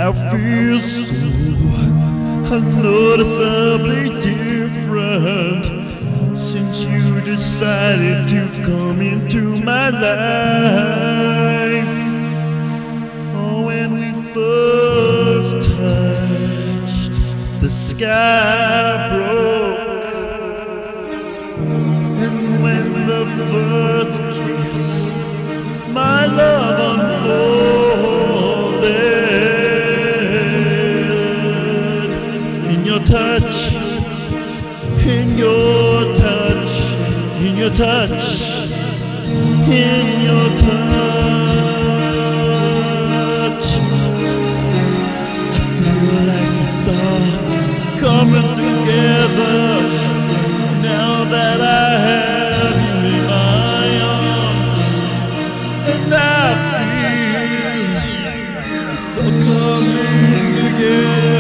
I feel so unnoticeably different since you decided to come into my life. Oh, when we first touched, the sky broke, and when the first kiss, my love unfolded. In your touch, in your touch, in your touch, in your touch. I feel like it's all coming together now that I have you in my arms, and I feel it's all coming together.